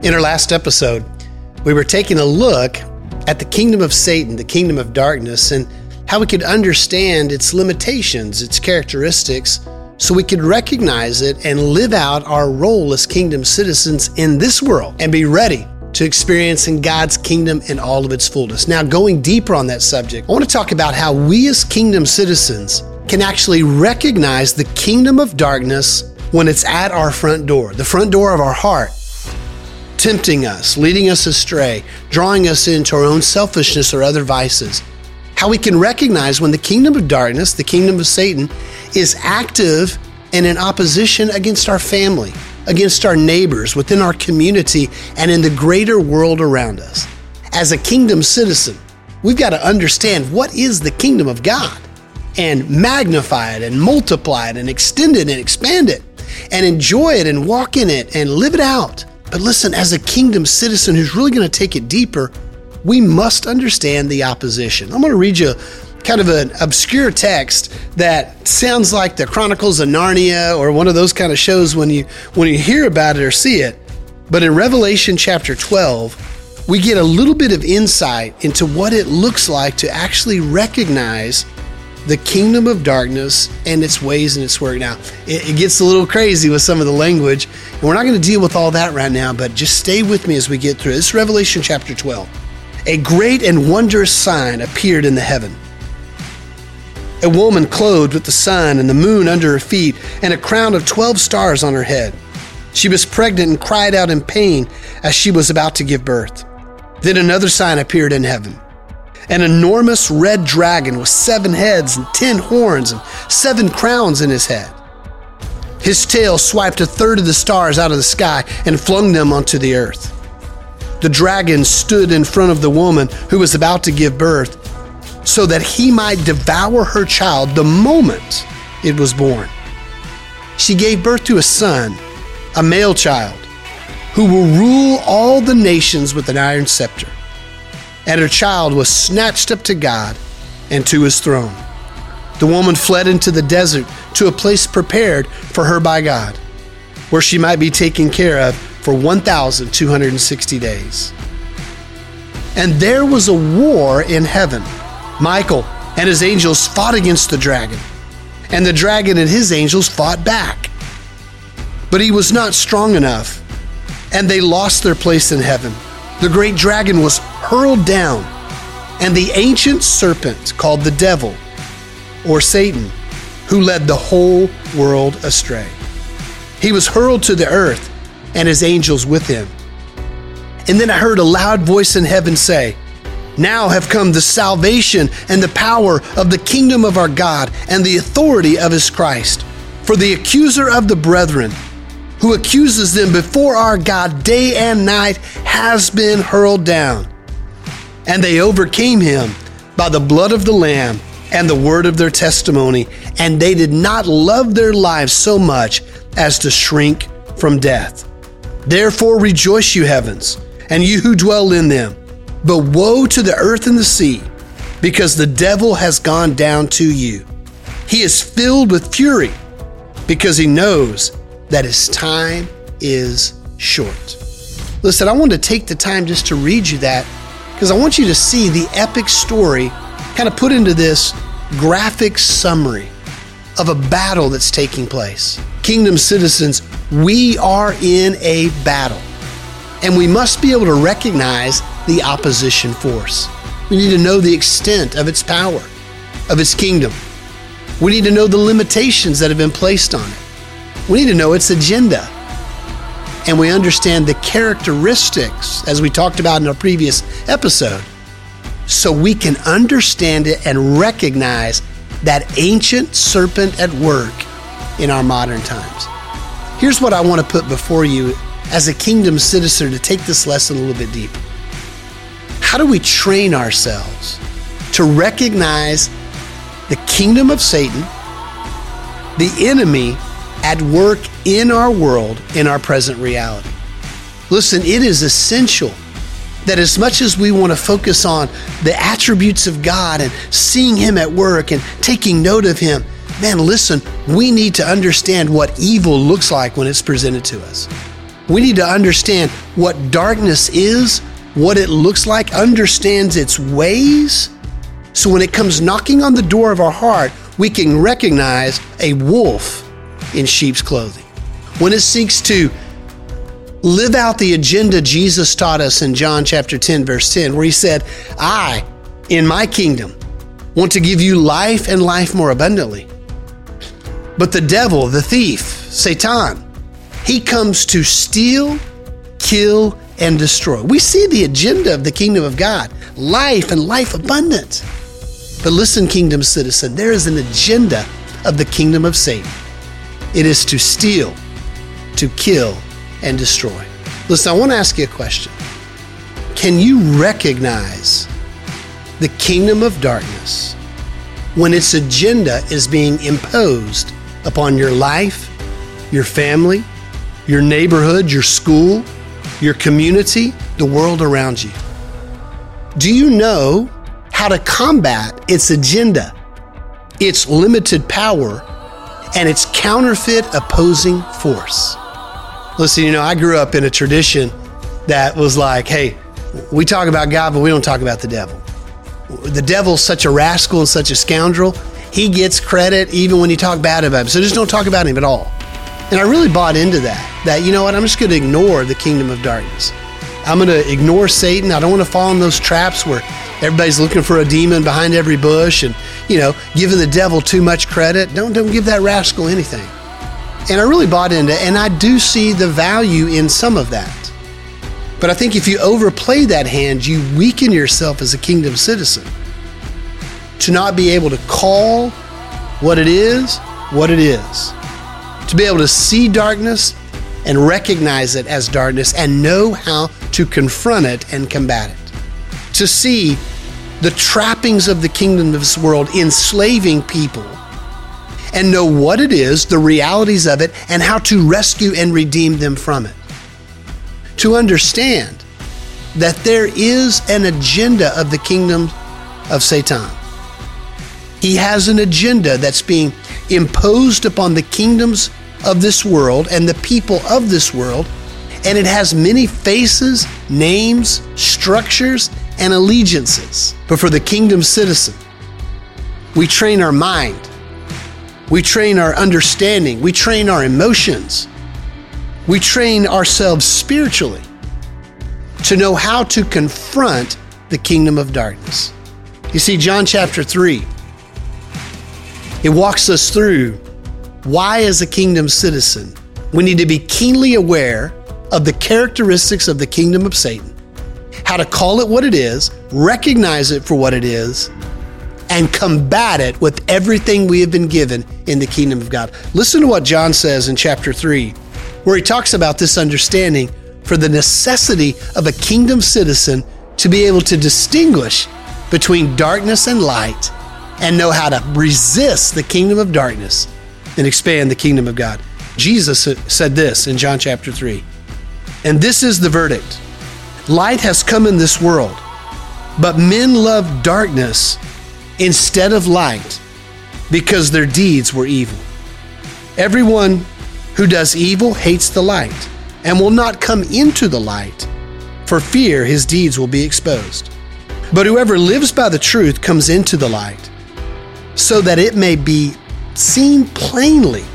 In our last episode, we were taking a look at the kingdom of Satan, the kingdom of darkness, and how we could understand its limitations, its characteristics, so we could recognize it and live out our role as kingdom citizens in this world and be ready to experience in God's kingdom in all of its fullness. Now, going deeper on that subject, I want to talk about how we as kingdom citizens can actually recognize the kingdom of darkness when it's at our front door, the front door of our heart, tempting us, leading us astray, drawing us into our own selfishness or other vices. How we can recognize when the kingdom of darkness, the kingdom of Satan, is active and in opposition against our family, against our neighbors, within our community, and in the greater world around us. As a kingdom citizen, we've got to understand what is the kingdom of God and magnify it and multiply it and extend it and expand it and enjoy it and walk in it and live it out. But listen, as a kingdom citizen who's really going to take it deeper, we must understand the opposition. I'm going to read you kind of an obscure text that sounds like the Chronicles of Narnia or one of those kind of shows when you hear about it or see it. But in Revelation chapter 12, we get a little bit of insight into what it looks like to actually recognize the kingdom of darkness and its ways and its work. Now, it gets a little crazy with some of the language, and we're not going to deal with all that right now, but just stay with me as we get through it. This is Revelation chapter 12. A great and wondrous sign appeared in the heaven. A woman clothed with the sun and the moon under her feet, and a crown of 12 stars on her head. She was pregnant and cried out in pain as she was about to give birth. Then another sign appeared in heaven. An enormous red dragon with 7 heads and 10 horns and 7 crowns in his head. His tail swiped a third of the stars out of the sky and flung them onto the earth. The dragon stood in front of the woman who was about to give birth so that he might devour her child the moment it was born. She gave birth to a son, a male child, who will rule all the nations with an iron scepter. And her child was snatched up to God and to his throne. The woman fled into the desert to a place prepared for her by God, where she might be taken care of for 1,260 days. And there was a war in heaven. Michael and his angels fought against the dragon, and the dragon and his angels fought back. But he was not strong enough, and they lost their place in heaven. The great dragon was hurled down, and the ancient serpent called the devil, or Satan, who led the whole world astray. He was hurled to the earth, and his angels with him. And then I heard a loud voice in heaven say, "Now have come the salvation and the power of the kingdom of our God and the authority of his Christ. For the accuser of the brethren, who accuses them before our God day and night, has been hurled down. And they overcame him by the blood of the Lamb and the word of their testimony, and they did not love their lives so much as to shrink from death. Therefore rejoice, you heavens, and you who dwell in them. But woe to the earth and the sea, because the devil has gone down to you. He is filled with fury, because he knows that his time is short." Listen, I wanted to take the time just to read you that, because I want you to see the epic story kind of put into this graphic summary of a battle that's taking place. Kingdom citizens, we are in a battle, and we must be able to recognize the opposition force. We need to know the extent of its power, of its kingdom. We need to know the limitations that have been placed on it. We need to know its agenda. And we understand the characteristics, as we talked about in our previous episode, so we can understand it and recognize that ancient serpent at work in our modern times. Here's what I want to put before you as a kingdom citizen to take this lesson a little bit deeper. How do we train ourselves to recognize the kingdom of Satan, the enemy at work in our world, in our present reality? Listen, it is essential that as much as we want to focus on the attributes of God and seeing him at work and taking note of him, man, listen, we need to understand what evil looks like when it's presented to us. We need to understand what darkness is, what it looks like, understands its ways. So when it comes knocking on the door of our heart, we can recognize a wolf in sheep's clothing. When it seeks to live out the agenda Jesus taught us in John chapter 10, verse 10, where he said, I, in my kingdom, want to give you life and life more abundantly. But the devil, the thief, Satan, he comes to steal, kill, and destroy. We see the agenda of the kingdom of God, life and life abundant. But listen, kingdom citizen, there is an agenda of the kingdom of Satan. It is to steal, to kill, and destroy. Listen, I want to ask you a question. Can you recognize the kingdom of darkness when its agenda is being imposed upon your life, your family, your neighborhood, your school, your community, the world around you? Do you know how to combat its agenda, its limited power, and its counterfeit opposing force? Listen, I grew up in a tradition that was like, hey, we talk about God, but we don't talk about the devil. The devil's such a rascal and such a scoundrel. He gets credit even when you talk bad about him. So just don't talk about him at all. And I really bought into that you know what, I'm just going to ignore the kingdom of darkness. I'm going to ignore Satan. I don't want to fall in those traps where everybody's looking for a demon behind every bush and, giving the devil too much credit. Don't give that rascal anything. And I really bought into it, and I do see the value in some of that. But I think if you overplay that hand, you weaken yourself as a kingdom citizen to not be able to call what it is, to be able to see darkness and recognize it as darkness and know how to confront it and combat it, to see the trappings of the kingdom of this world enslaving people and know what it is, the realities of it, and how to rescue and redeem them from it. To understand that there is an agenda of the kingdom of Satan. He has an agenda that's being imposed upon the kingdoms of this world and the people of this world, and it has many faces, names, structures, and allegiances. But for the kingdom citizen, we train our mind, we train our understanding, we train our emotions, we train ourselves spiritually to know how to confront the kingdom of darkness. You see, John chapter 3, it walks us through why, as a kingdom citizen, we need to be keenly aware of the characteristics of the kingdom of Satan, how to call it what it is, recognize it for what it is, and combat it with everything we have been given in the kingdom of God. Listen to what John says in chapter 3, where he talks about this understanding for the necessity of a kingdom citizen to be able to distinguish between darkness and light and know how to resist the kingdom of darkness and expand the kingdom of God. Jesus said this in John chapter 3, and this is the verdict. Light has come in this world, but men love darkness instead of light because their deeds were evil. Everyone who does evil hates the light and will not come into the light for fear his deeds will be exposed. But whoever lives by the truth comes into the light so that it may be seen plainly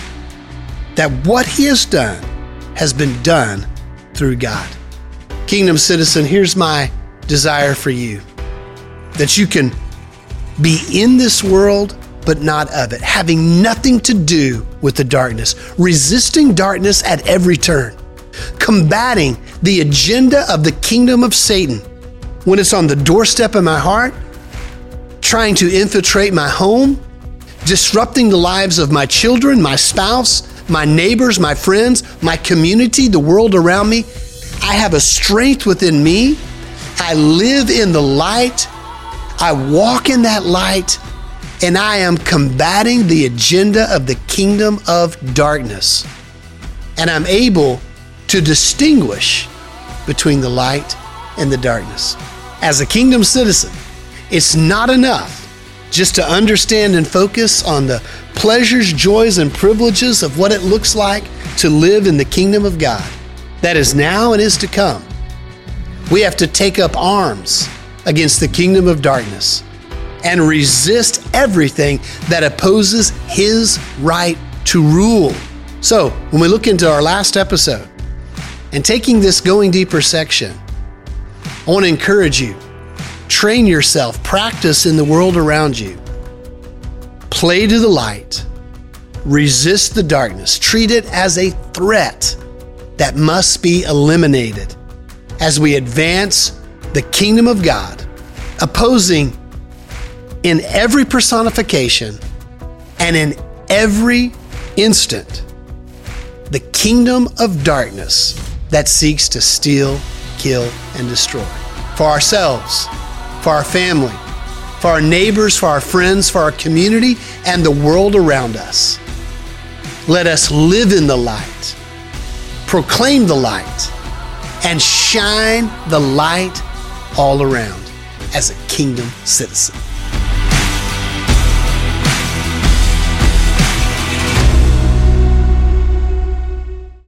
that what he has done has been done through God. Kingdom citizen, here's my desire for you, that you can be in this world but not of it, having nothing to do with the darkness, resisting darkness at every turn, combating the agenda of the kingdom of Satan when it's on the doorstep of my heart, trying to infiltrate my home, disrupting the lives of my children, my spouse, my neighbors, my friends, my community, the world around me. I have a strength within me. I live in the light. I walk in that light, and I am combating the agenda of the kingdom of darkness. And I'm able to distinguish between the light and the darkness. As a kingdom citizen, it's not enough just to understand and focus on the pleasures, joys, and privileges of what it looks like to live in the kingdom of God. that is now and is to come. We have to take up arms against the kingdom of darkness and resist everything that opposes his right to rule. So, when we look into our last episode and taking this Going Deeper section, I want to encourage you, train yourself, practice in the world around you. Play to the light, resist the darkness, treat it as a threat that must be eliminated as we advance the kingdom of God, opposing in every personification and in every instant the kingdom of darkness that seeks to steal, kill, and destroy. For ourselves, for our family, for our neighbors, for our friends, for our community, and the world around us. Let us live in the light, proclaim the light, and shine the light all around as a kingdom citizen.